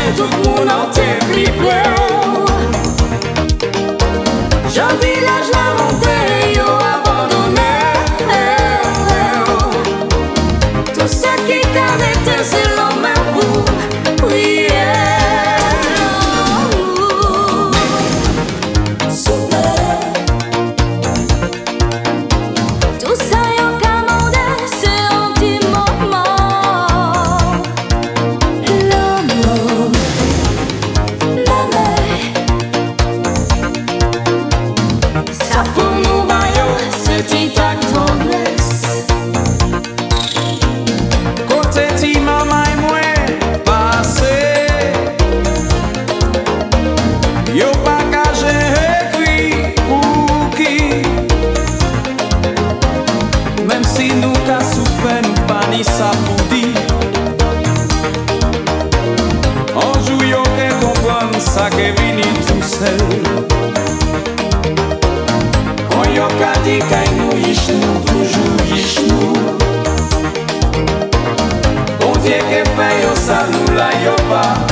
tout le monde en t'es plus près. Jean village la montée, yo abandonné. Tout ce qui t'arrête, c'est l'homme pour prier. Tout ça yo commandé, c'est un petit moment. L'amour, la mer. Ça pour nous maillot, c'est ta tendresse. Côté ti maman et moi passé, yo pas qu'à écrit pour qui. Même si nous qu'a souffert, nous pas ni ça pour dire. Un jour yo qu'à comprendre ça qu'est venu tout seul. Quand yo qu'a dit qu'à nous yish nous toujours yish nous. Bon Dieu que fait yo ça nous la yo pas.